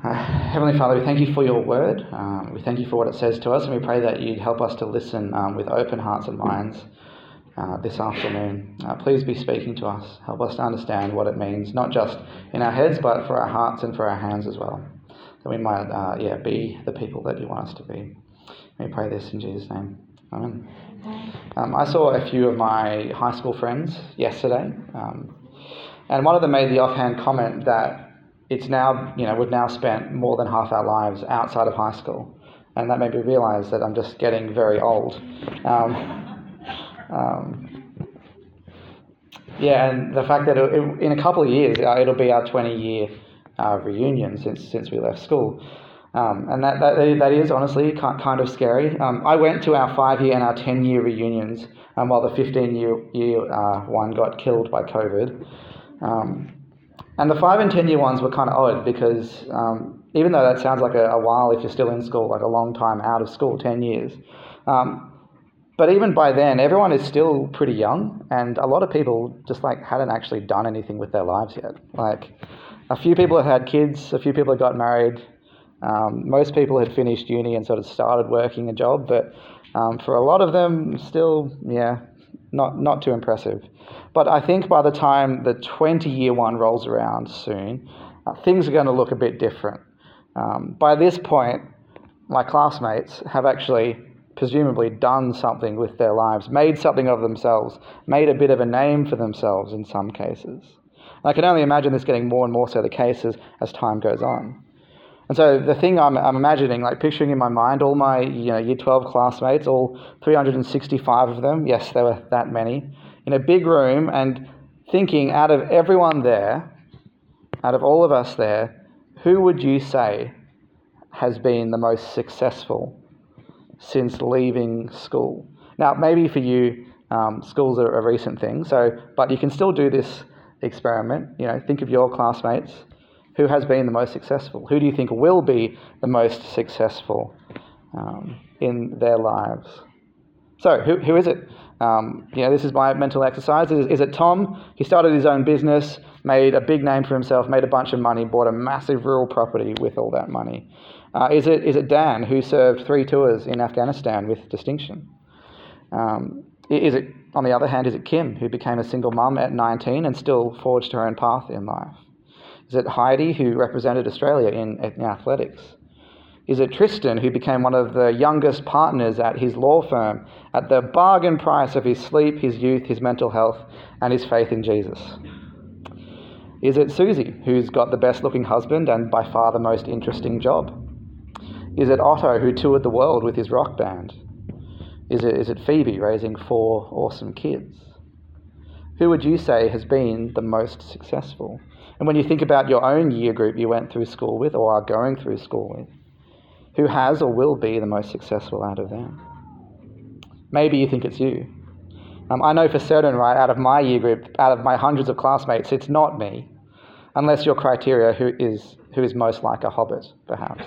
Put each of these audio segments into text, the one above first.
Heavenly Father, we thank you for your word. We thank you for what it says to us, and we pray that you'd help us to listen with open hearts and minds this afternoon. Please be speaking to us. Help us to understand what it means, not just in our heads, but for our hearts and for our hands as well, that we might be the people that you want us to be. We pray this in Jesus' name. Amen. I saw a few of my high school friends yesterday, and one of them made the offhand comment that we've now spent more than half our lives outside of high school, and that made me realise that I'm just getting very old. And the fact that in a couple of years it'll be our 20-year reunion since we left school, and that is honestly kind of scary. I went to our 5-year and our 10-year reunions, while the 15-year one got killed by COVID. And the 5 and 10-year ones were kind of odd because even though that sounds like a while if you're still in school, like a long time out of school, 10 years. But even by then, everyone is still pretty young, and a lot of people just hadn't actually done anything with their lives yet. Like, a few people had had kids, a few people had got married, most people had finished uni and sort of started working a job, but for a lot of them, still, not too impressive. But I think by the time the 20-year one rolls around soon, things are going to look a bit different. By this point, my classmates have actually presumably done something with their lives, made something of themselves, made a bit of a name for themselves in some cases. And I can only imagine this getting more and more so the case as time goes on. And so the thing I'm imagining, picturing in my mind, all my Year 12 classmates, all 365 of them, yes, there were that many, in a big room, and thinking out of everyone there, out of all of us there, who would you say has been the most successful since leaving school? Now, maybe for you, school's a recent thing, but you can still do this experiment. Think of your classmates. Who has been the most successful? Who do you think will be the most successful in their lives? So, who is it? This is my mental exercise. Is it Tom? He started his own business, made a big name for himself, made a bunch of money, bought a massive rural property with all that money. Is it Dan, who served 3 tours in Afghanistan with distinction? Is it, on the other hand, is it Kim, who became a single mum at 19 and still forged her own path in life? Is it Heidi, who represented Australia in athletics? Is it Tristan, who became one of the youngest partners at his law firm at the bargain price of his sleep, his youth, his mental health, and his faith in Jesus? Is it Susie, who's got the best-looking husband and by far the most interesting job? Is it Otto, who toured the world with his rock band? Is it Phoebe, raising 4 awesome kids? Who would you say has been the most successful? And when you think about your own year group you went through school with or are going through school with, who has or will be the most successful out of them? Maybe you think it's you. I know for certain, right, out of my year group, out of my hundreds of classmates, it's not me, unless your criteria who is most like a hobbit, perhaps.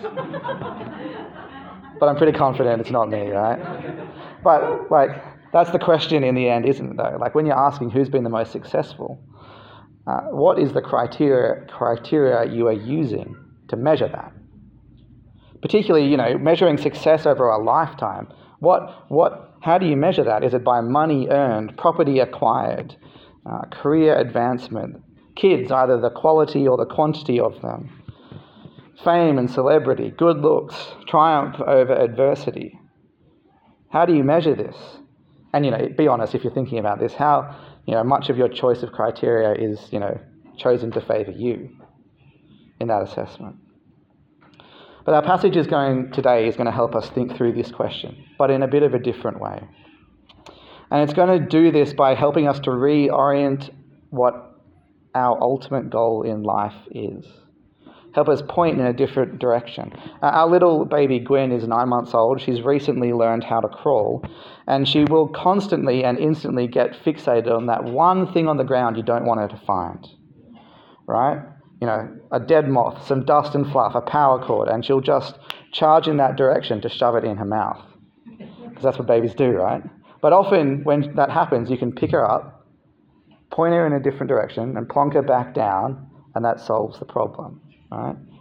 But I'm pretty confident it's not me, right? But, that's the question in the end, isn't it, though? When you're asking who's been the most successful, what is the criteria you are using to measure that? Particularly, measuring success over a lifetime. How do you measure that? Is it by money earned, property acquired, career advancement, kids, either the quality or the quantity of them, fame and celebrity, good looks, triumph over adversity? How do you measure this? And, be honest if you're thinking about this, how much of your choice of criteria is, chosen to favour you in that assessment. But our passage today is going to help us think through this question, but in a bit of a different way. And it's going to do this by helping us to reorient what our ultimate goal in life is. Help us point in a different direction. Our little baby Gwen is 9 months old. She's recently learned how to crawl, and she will constantly and instantly get fixated on that one thing on the ground you don't want her to find, right? A dead moth, some dust and fluff, a power cord, and she'll just charge in that direction to shove it in her mouth. Because that's what babies do, right? But often when that happens, you can pick her up, point her in a different direction, and plonk her back down, and that solves the problem, right?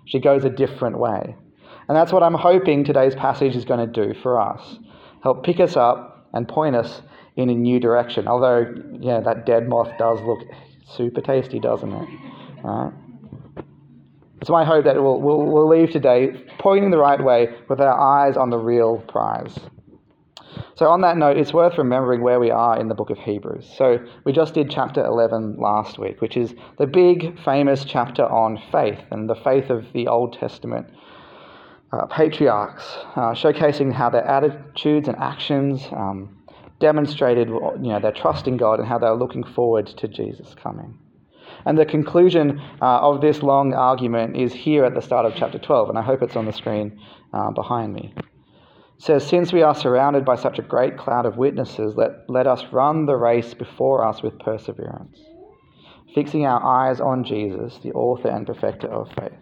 She goes a different way. And that's what I'm hoping today's passage is going to do for us. Help pick us up and point us in a new direction. Although, yeah, that dead moth does look super tasty, doesn't it? All right. It's my hope that we'll leave today pointing the right way with our eyes on the real prize. So on that note, it's worth remembering where we are in the book of Hebrews. So we just did chapter 11 last week, which is the big famous chapter on faith and the faith of the Old Testament patriarchs, showcasing how their attitudes and actions demonstrated their trust in God and how they're looking forward to Jesus coming. And the conclusion of this long argument is here at the start of chapter 12, and I hope it's on the screen behind me. It says, "Since we are surrounded by such a great cloud of witnesses, let us run the race before us with perseverance, fixing our eyes on Jesus, the author and perfecter of faith."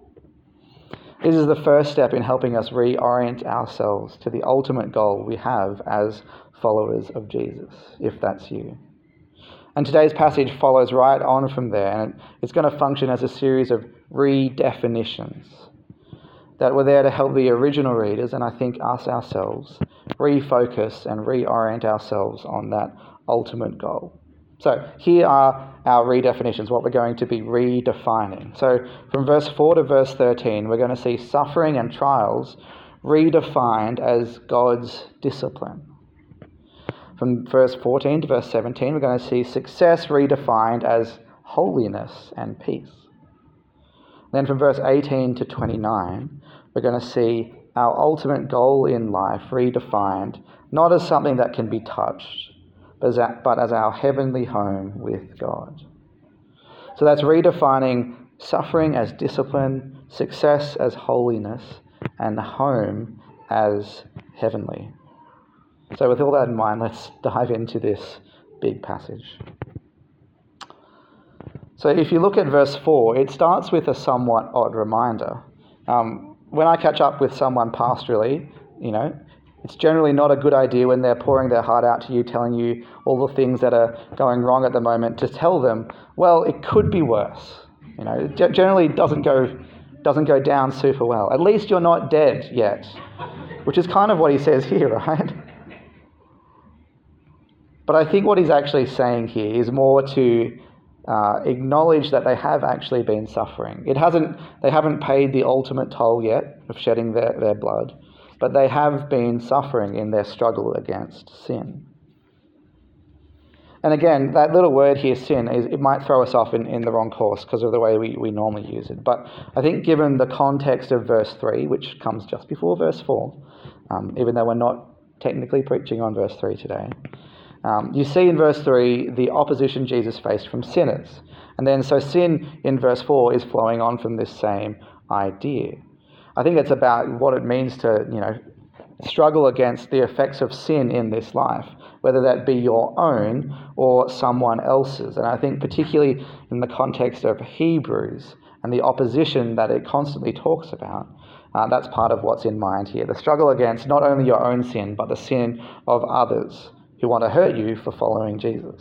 This is the first step in helping us reorient ourselves to the ultimate goal we have as followers of Jesus, if that's you. And today's passage follows right on from there, and it's going to function as a series of redefinitions that were there to help the original readers, and I think us ourselves, refocus and reorient ourselves on that ultimate goal. So here are our redefinitions, what we're going to be redefining. So from verse 4 to verse 13, we're going to see suffering and trials redefined as God's discipline. From verse 14 to verse 17, we're going to see success redefined as holiness and peace. Then from verse 18 to 29, we're going to see our ultimate goal in life redefined, not as something that can be touched, but as our heavenly home with God. So that's redefining suffering as discipline, success as holiness, and home as heavenly. So with all that in mind, let's dive into this big passage. So if you look at verse 4, it starts with a somewhat odd reminder. When I catch up with someone pastorally, it's generally not a good idea when they're pouring their heart out to you, telling you all the things that are going wrong at the moment, to tell them, well, it could be worse. It generally doesn't go down super well. At least you're not dead yet, which is kind of what he says here, right? But I think what he's actually saying here is more to acknowledge that they have actually been suffering. They haven't paid the ultimate toll yet of shedding their blood, but they have been suffering in their struggle against sin. And again, that little word here, sin, it might throw us off in the wrong course because of the way we normally use it. But I think given the context of verse 3, which comes just before verse 4, even though we're not technically preaching on verse 3 today, you see in verse 3 the opposition Jesus faced from sinners. And then so sin in verse 4 is flowing on from this same idea. I think it's about what it means to, struggle against the effects of sin in this life, whether that be your own or someone else's. And I think particularly in the context of Hebrews and the opposition that it constantly talks about, that's part of what's in mind here. The struggle against not only your own sin, but the sin of others who want to hurt you for following Jesus.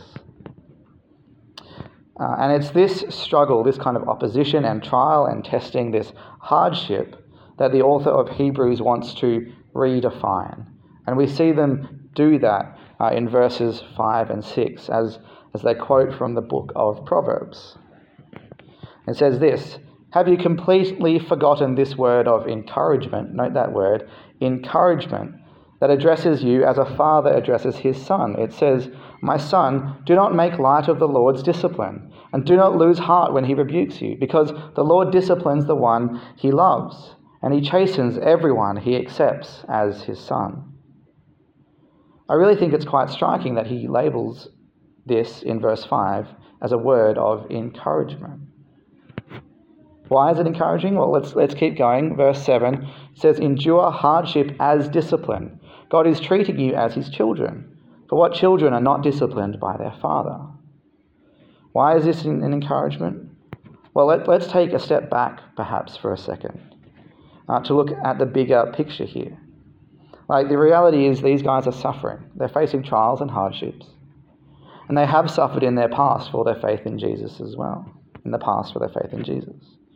And it's this struggle, this kind of opposition and trial and testing, this hardship, that the author of Hebrews wants to redefine. And we see them do that in verses 5 and 6 as they quote from the book of Proverbs. It says this, "Have you completely forgotten this word of encouragement?" Note that word, encouragement, that addresses you as a father addresses his son. It says, "My son, do not make light of the Lord's discipline, and do not lose heart when he rebukes you, because the Lord disciplines the one he loves, and he chastens everyone he accepts as his son." I really think it's quite striking that he labels this in verse 5 as a word of encouragement. Why is it encouraging? Well, let's keep going. Verse 7 says, "Endure hardship as discipline. God is treating you as his children. For what children are not disciplined by their father?" Why is this an encouragement? Well, let's take a step back, perhaps, for a second, to look at the bigger picture here. The reality is these guys are suffering. They're facing trials and hardships. And they have suffered in their past for their faith in Jesus as well. In the past for their faith in Jesus.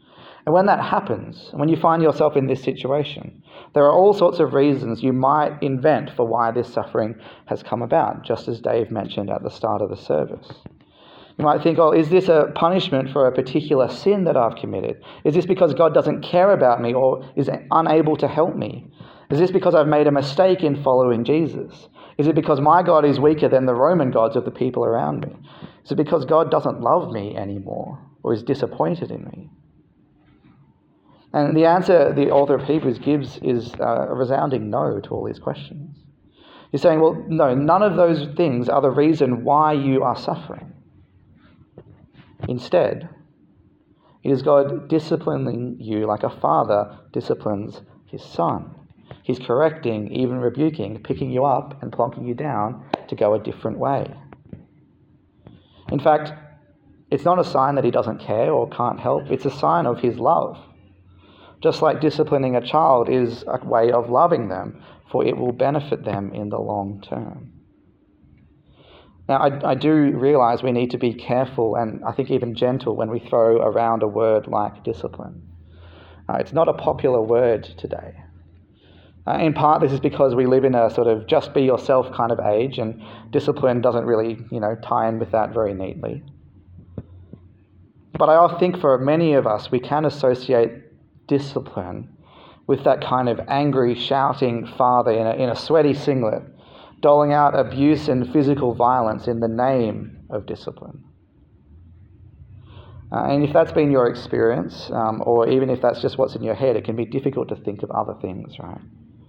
And when that happens, when you find yourself in this situation, there are all sorts of reasons you might invent for why this suffering has come about, just as Dave mentioned at the start of the service. You might think, oh, is this a punishment for a particular sin that I've committed? Is this because God doesn't care about me or is unable to help me? Is this because I've made a mistake in following Jesus? Is it because my God is weaker than the Roman gods of the people around me? Is it because God doesn't love me anymore or is disappointed in me? And the answer the author of Hebrews gives is a resounding no to all these questions. He's saying, well, no, none of those things are the reason why you are suffering. Instead, it is God disciplining you like a father disciplines his son. He's correcting, even rebuking, picking you up and plonking you down to go a different way. In fact, it's not a sign that he doesn't care or can't help. It's a sign of his love. Just like disciplining a child is a way of loving them, for it will benefit them in the long term. Now, I do realise we need to be careful and I think even gentle when we throw around a word like discipline. It's not a popular word today. In part, this is because we live in a sort of just be yourself kind of age, and discipline doesn't really, tie in with that very neatly. But I think for many of us, we can associate discipline with that kind of angry, shouting father in a sweaty singlet, doling out abuse and physical violence in the name of discipline. And if that's been your experience, or even if that's just what's in your head, it can be difficult to think of other things, right?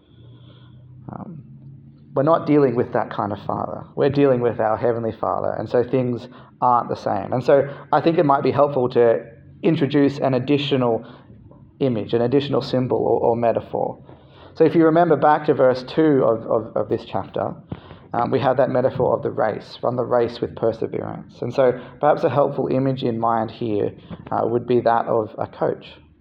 We're not dealing with that kind of father. We're dealing with our Heavenly Father, and so things aren't the same. And so I think it might be helpful to introduce an additional image, an additional symbol or metaphor. So if you remember back to verse 2 of this chapter, we have that metaphor of the race, run the race with perseverance. And so perhaps a helpful image in mind here would be that of a coach.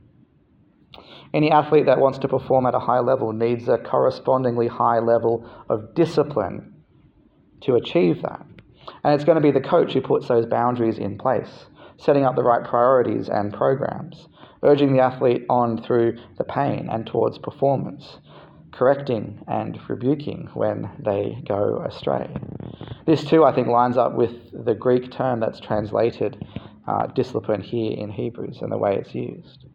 Any athlete that wants to perform at a high level needs a correspondingly high level of discipline to achieve that. And it's going to be the coach who puts those boundaries in place, setting up the right priorities and programs, urging the athlete on through the pain and towards performance, correcting and rebuking when they go astray. This too, I think, lines up with the Greek term that's translated discipline here in Hebrews and the way it's used.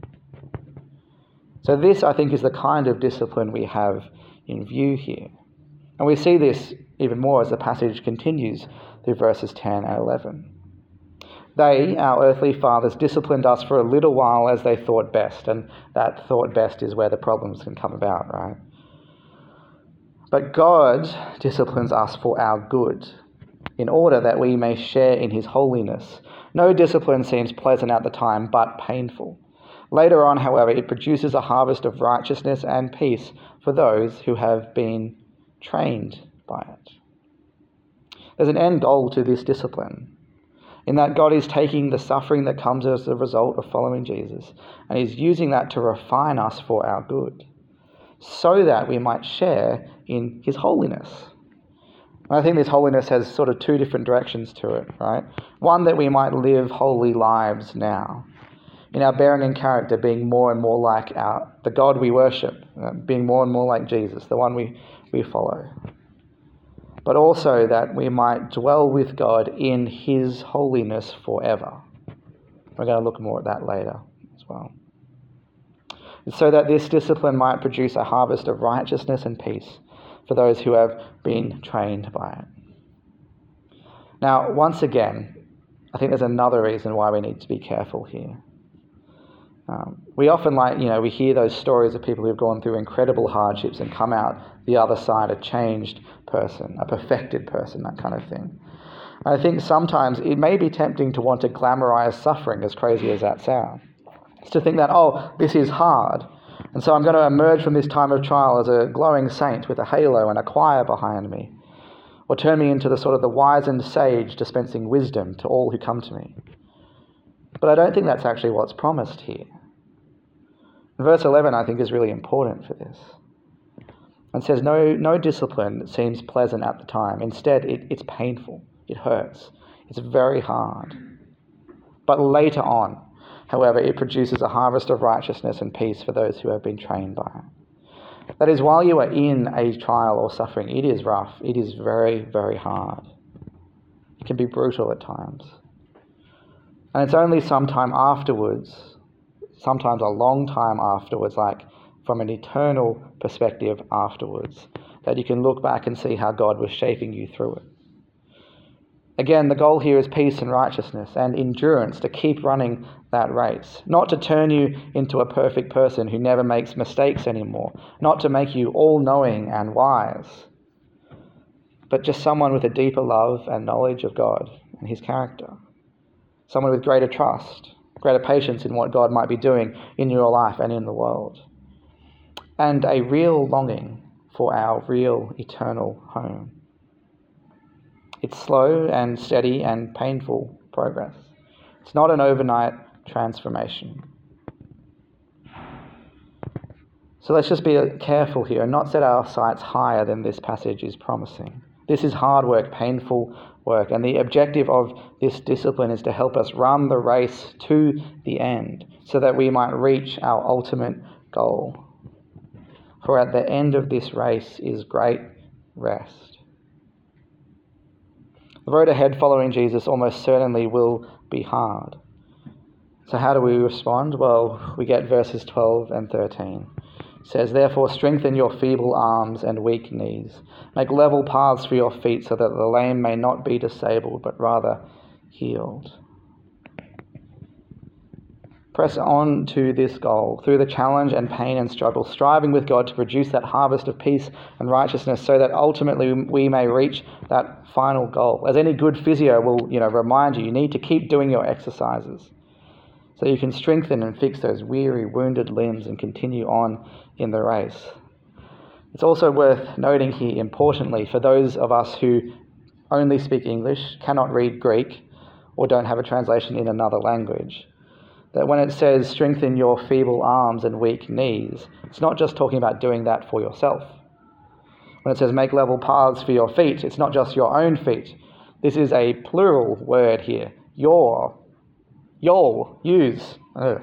So this, I think, is the kind of discipline we have in view here. And we see this even more as the passage continues through verses 10 and 11. They, our earthly fathers, disciplined us for a little while as they thought best, and that thought best is where the problems can come about, right? But God disciplines us for our good, in order that we may share in his holiness. No discipline seems pleasant at the time, but painful. Later on, however, it produces a harvest of righteousness and peace for those who have been trained by it. There's an end goal to this discipline, in that God is taking the suffering that comes as a result of following Jesus, and he's using that to refine us for our good, so that we might share in his holiness. And I think this holiness has sort of two different directions to it, right? One, that we might live holy lives now, in our bearing and character being more and more like the God we worship, being more and more like Jesus, the one we follow. But also that we might dwell with God in his holiness forever. We're going to look more at that later as well. So that this discipline might produce a harvest of righteousness and peace for those who have been trained by it. Now, once again, I think there's another reason why we need to be careful here. We often we hear those stories of people who've gone through incredible hardships and come out the other side a changed person, a perfected person, that kind of thing. I think sometimes it may be tempting to want to glamorize suffering, as crazy as that sounds. It's to think that, this is hard, and so I'm going to emerge from this time of trial as a glowing saint with a halo and a choir behind me, or turn me into the wizened sage dispensing wisdom to all who come to me. But I don't think that's actually what's promised here. Verse 11, I think, is really important for this. It says, no discipline seems pleasant at the time. Instead, it's painful. It hurts. It's very hard. But later on, However, it produces a harvest of righteousness and peace for those who have been trained by it. That is, while you are in a trial or suffering, it is rough. It is very, very hard. It can be brutal at times. And it's only sometime afterwards, sometimes a long time afterwards, like from an eternal perspective afterwards, that you can look back and see how God was shaping you through it. Again, the goal here is peace and righteousness and endurance, to keep running that race. Not to turn you into a perfect person who never makes mistakes anymore. Not to make you all-knowing and wise. But just someone with a deeper love and knowledge of God and his character. Someone with greater trust, greater patience in what God might be doing in your life and in the world. And a real longing for our real eternal home. It's slow and steady and painful progress. It's not an overnight transformation. So let's just be careful here and not set our sights higher than this passage is promising. This is hard work, painful work, and the objective of this discipline is to help us run the race to the end so that we might reach our ultimate goal. For at the end of this race is great rest. The road ahead following Jesus almost certainly will be hard. So how do we respond? Well, we get verses 12 and 13. It says, "Therefore strengthen your feeble arms and weak knees. Make level paths for your feet so that the lame may not be disabled, but rather healed." Press on to this goal through the challenge and pain and struggle, striving with God to produce that harvest of peace and righteousness so that ultimately we may reach that final goal. As any good physio will, remind you, you need to keep doing your exercises so you can strengthen and fix those weary, wounded limbs and continue on in the race. It's also worth noting here, importantly, for those of us who only speak English, cannot read Greek, or don't have a translation in another language, that when it says strengthen your feeble arms and weak knees, it's not just talking about doing that for yourself. When it says make level paths for your feet, it's not just your own feet. This is a plural word here. You'll use.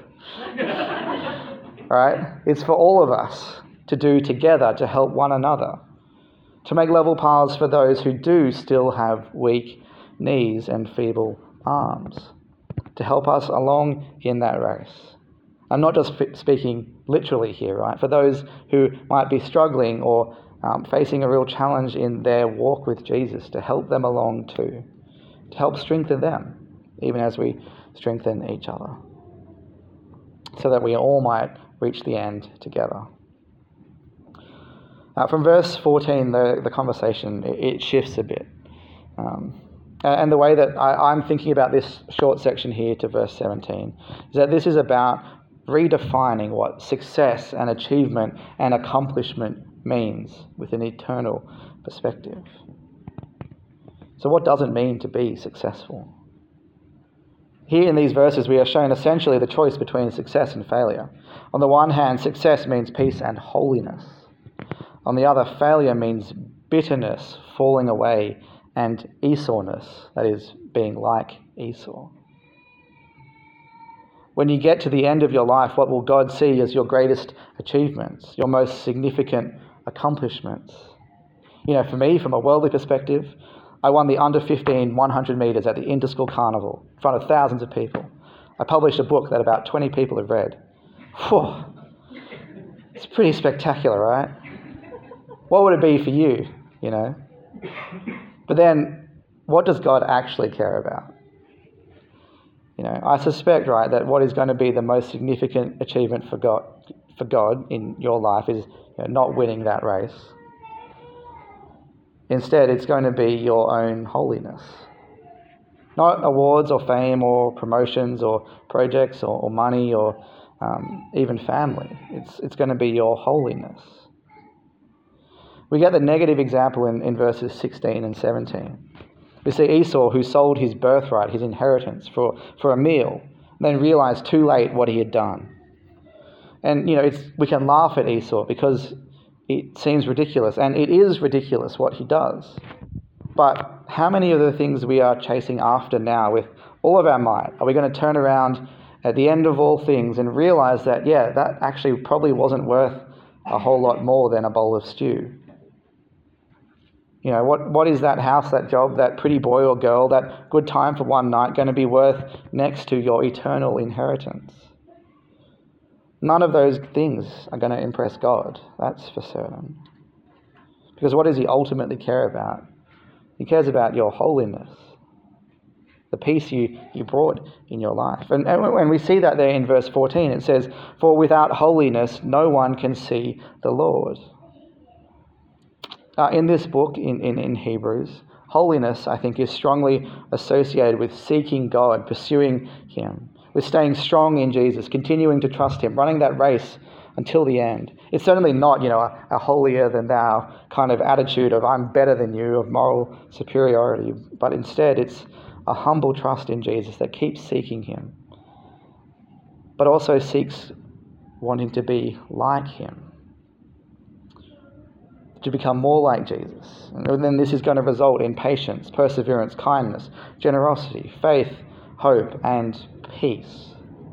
Right? It's for all of us to do together to help one another. To make level paths for those who do still have weak knees and feeble arms. To help us along in that race. I'm not just speaking literally here, right? For those who might be struggling or facing a real challenge in their walk with Jesus, to help them along too. To help strengthen them, even as we strengthen each other. So that we all might reach the end together. From verse 14, the conversation, it shifts a bit. And the way that I'm thinking about this short section here to verse 17 is that this is about redefining what success and achievement and accomplishment means with an eternal perspective. So what does it mean to be successful? Here in these verses we are shown essentially the choice between success and failure. On the one hand, success means peace and holiness. On the other, failure means bitterness, falling away, and Esau-ness, that is, being like Esau. When you get to the end of your life, what will God see as your greatest achievements, your most significant accomplishments? For me, from a worldly perspective, I won the under 15 100 metres at the Interschool Carnival in front of thousands of people. I published a book that about 20 people have read. Whew. It's pretty spectacular, right? What would it be for you, But then, what does God actually care about? I suspect, right, that what is going to be the most significant achievement for God in your life is not winning that race. Instead, it's going to be your own holiness. Not awards or fame or promotions or projects or money or even family. It's going to be your holiness. We get the negative example in verses 16 and 17. We see Esau who sold his birthright, his inheritance, for a meal, then realized too late what he had done. And, we can laugh at Esau because it seems ridiculous, and it is ridiculous what he does. But how many of the things we are chasing after now with all of our might are we going to turn around at the end of all things and realize that, that actually probably wasn't worth a whole lot more than a bowl of stew. What is that house, that job, that pretty boy or girl, that good time for one night going to be worth next to your eternal inheritance? None of those things are going to impress God, that's for certain. Because what does he ultimately care about? He cares about your holiness, the peace you brought in your life. And when we see that there in verse 14, it says, "For without holiness no one can see the Lord." In this book, in Hebrews, holiness, I think, is strongly associated with seeking God, pursuing him, with staying strong in Jesus, continuing to trust him, running that race until the end. It's certainly not, a holier-than-thou kind of attitude of I'm better than you, of moral superiority, but instead it's a humble trust in Jesus that keeps seeking him, but also seeks wanting to be like him, to become more like Jesus. And then this is going to result in patience, perseverance, kindness, generosity, faith, hope, and peace.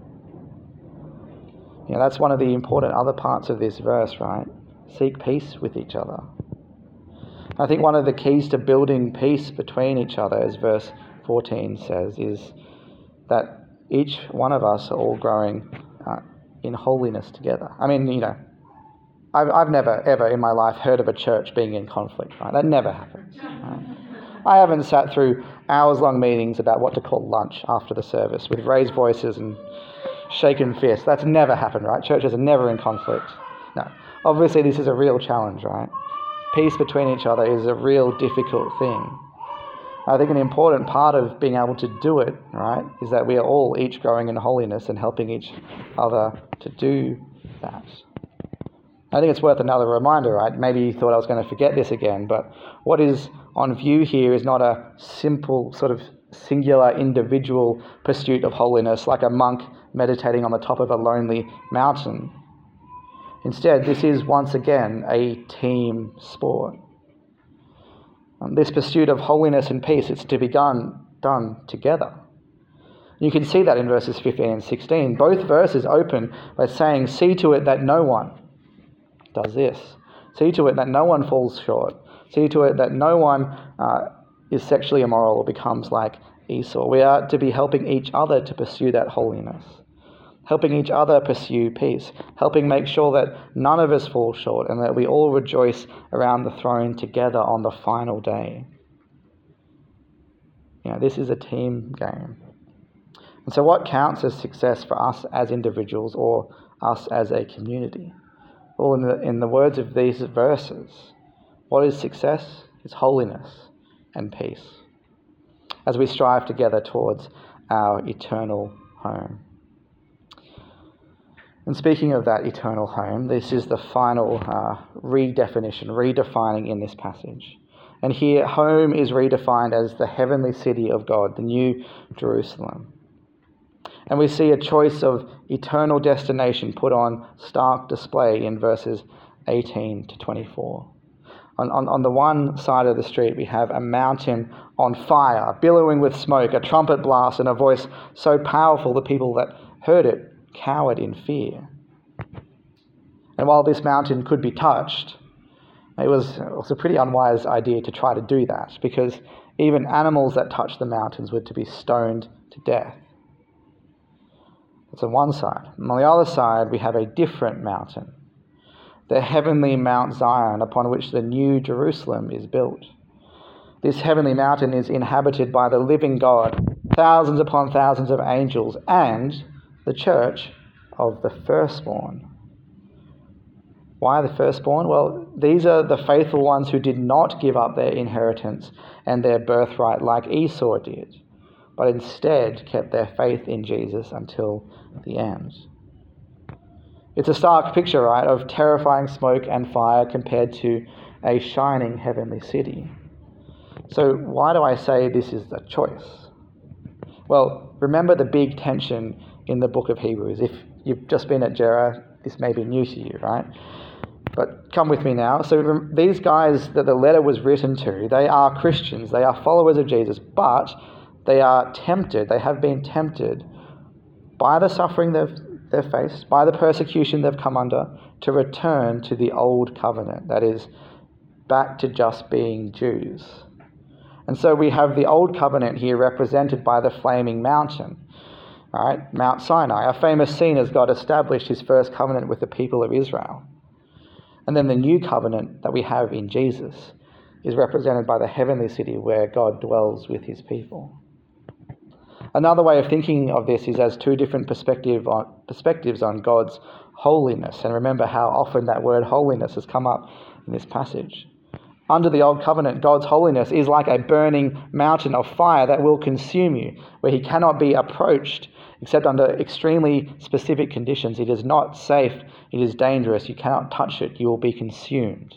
That's one of the important other parts of this verse, right? Seek peace with each other. I think one of the keys to building peace between each other, as verse 14 says, is that each one of us are all growing in holiness together. I mean, I've never, ever in my life heard of a church being in conflict, right? That never happens. Right? I haven't sat through hours-long meetings about what to call lunch after the service with raised voices and shaken fists. That's never happened, right? Churches are never in conflict. No. Obviously, this is a real challenge, right? Peace between each other is a real difficult thing. I think an important part of being able to do it, right, is that we are all each growing in holiness and helping each other to do that. I think it's worth another reminder, right? Maybe you thought I was going to forget this again, but what is on view here is not a simple sort of singular individual pursuit of holiness like a monk meditating on the top of a lonely mountain. Instead, this is once again a team sport. This pursuit of holiness and peace, it's to be done together. You can see that in verses 15 and 16. Both verses open by saying, "See to it that no one does this. See to it that no one falls short. See to it that no one is sexually immoral or becomes like Esau." We are to be helping each other to pursue that holiness, helping each other pursue peace, helping make sure that none of us fall short and that we all rejoice around the throne together on the final day. This is a team game. And so what counts as success for us as individuals or us as a community? Well, in the words of these verses, what is success? It's holiness and peace as we strive together towards our eternal home. And speaking of that eternal home, this is the final redefining in this passage. And here, home is redefined as the heavenly city of God, the New Jerusalem. And we see a choice of eternal destination put on stark display in verses 18 to 24. On the one side of the street, we have a mountain on fire, billowing with smoke, a trumpet blast, and a voice so powerful the people that heard it cowered in fear. And while this mountain could be touched, it was a pretty unwise idea to try to do that, because even animals that touched the mountains were to be stoned to death. That's on one side. And on the other side, we have a different mountain, the heavenly Mount Zion, upon which the New Jerusalem is built. This heavenly mountain is inhabited by the living God, thousands upon thousands of angels, and the church of the firstborn. Why the firstborn? Well, these are the faithful ones who did not give up their inheritance and their birthright like Esau did, but instead kept their faith in Jesus until the end. It's a stark picture, right, of terrifying smoke and fire compared to a shining heavenly city. So why do I say this is a choice? Well, remember the big tension in the book of Hebrews. If you've just been at Jera, this may be new to you, right? But come with me now. So these guys that the letter was written to, they are Christians, they are followers of Jesus, but they are tempted, they have been tempted by the suffering they've faced, by the persecution they've come under, to return to the old covenant, that is, back to just being Jews. And so we have the old covenant here represented by the flaming mountain, right? Mount Sinai, a famous scene as God established his first covenant with the people of Israel. And then the new covenant that we have in Jesus is represented by the heavenly city where God dwells with his people. Another way of thinking of this is as two different perspectives on God's holiness. And remember how often that word holiness has come up in this passage. Under the old covenant, God's holiness is like a burning mountain of fire that will consume you, where he cannot be approached except under extremely specific conditions. It is not safe, it is dangerous, you cannot touch it, you will be consumed.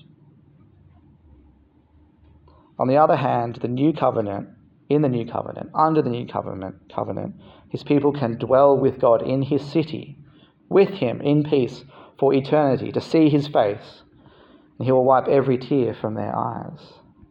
On the other hand, the new covenant, in the new covenant, under the new covenant, his people can dwell with God in his city, with him in peace for eternity, to see his face, and he will wipe every tear from their eyes.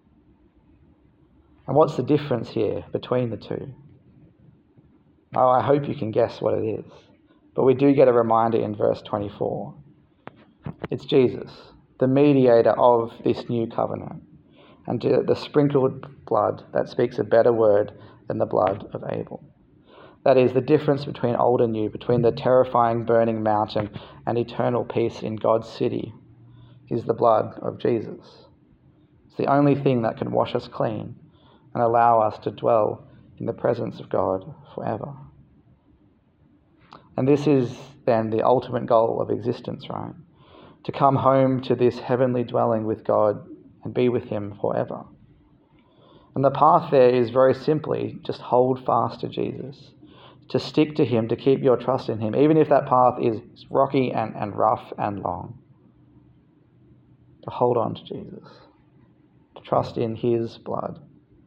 And what's the difference here between the two? Oh, I hope you can guess what it is. But we do get a reminder in verse 24. It's Jesus, the mediator of this new covenant, and the sprinkled blood that speaks a better word than the blood of Abel. That is the difference between old and new, between the terrifying burning mountain and eternal peace in God's city, is the blood of Jesus. It's the only thing that can wash us clean and allow us to dwell in the presence of God forever. And this is then the ultimate goal of existence, right? To come home to this heavenly dwelling with God and be with him forever. And the path there is very simply just hold fast to Jesus, to stick to him, to keep your trust in him, even if that path is rocky and rough and long. To hold on to Jesus, to trust in his blood.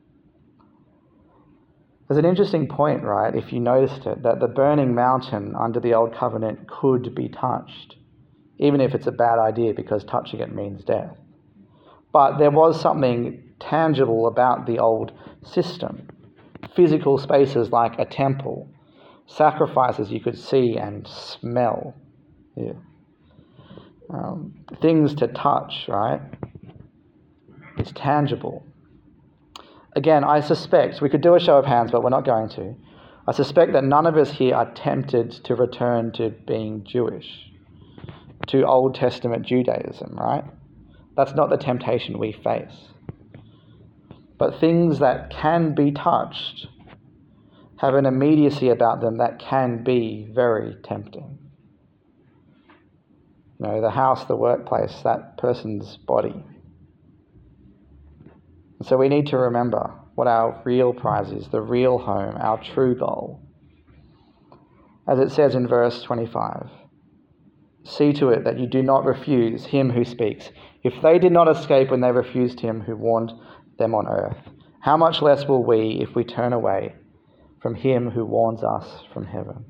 There's an interesting point, right, if you noticed it, that the burning mountain under the old covenant could be touched, even if it's a bad idea because touching it means death. But there was something tangible about the old system. Physical spaces like a temple, sacrifices you could see and smell. Yeah. Things to touch, right? It's tangible. Again, I suspect, we could do a show of hands, but we're not going to. I suspect that none of us here are tempted to return to being Jewish, to Old Testament Judaism, right? That's not the temptation we face. But things that can be touched have an immediacy about them that can be very tempting. You know, the house, the workplace, that person's body. And so we need to remember what our real prize is, the real home, our true goal. As it says in verse 25, see to it that you do not refuse him who speaks. If they did not escape when they refused him who warned them on earth, how much less will we if we turn away from him who warns us from heaven?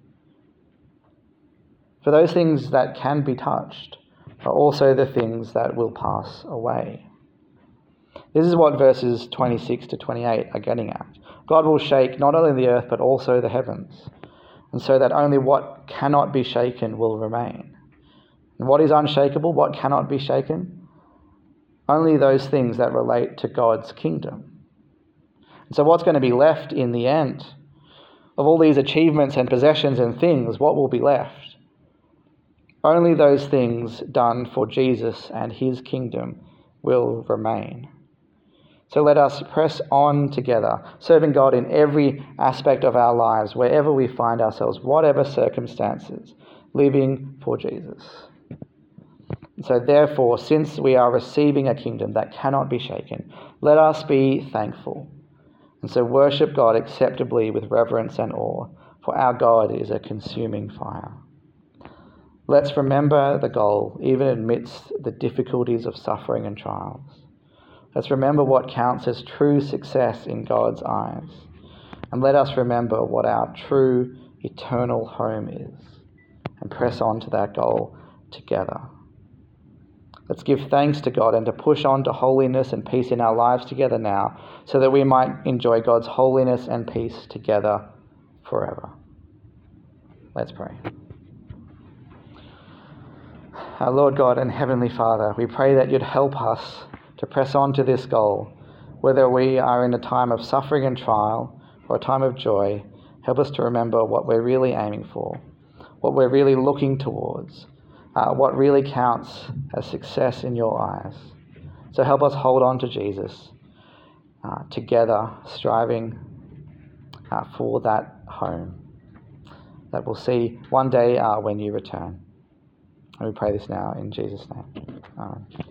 For those things that can be touched are also the things that will pass away. This is what verses 26 to 28 are getting at. God will shake not only the earth but also the heavens, and so that only what cannot be shaken will remain. And what is unshakable, what cannot be shaken? Only those things that relate to God's kingdom. And so what's going to be left in the end? Of all these achievements and possessions and things, what will be left? Only those things done for Jesus and his kingdom will remain. So let us press on together, serving God in every aspect of our lives, wherever we find ourselves, whatever circumstances, living for Jesus. So therefore, since we are receiving a kingdom that cannot be shaken, let us be thankful. And so worship God acceptably with reverence and awe, for our God is a consuming fire. Let's remember the goal, even amidst the difficulties of suffering and trials. Let's remember what counts as true success in God's eyes. And let us remember what our true eternal home is, and press on to that goal together. Let's give thanks to God and to push on to holiness and peace in our lives together now, so that we might enjoy God's holiness and peace together forever. Let's pray. Our Lord God and Heavenly Father, we pray that you'd help us to press on to this goal, whether we are in a time of suffering and trial or a time of joy. Help us to remember what we're really aiming for, what we're really looking towards, what really counts as success in your eyes. So help us hold on to Jesus, together, striving for that home that we'll see one day when you return. And we pray this now in Jesus' name. Amen.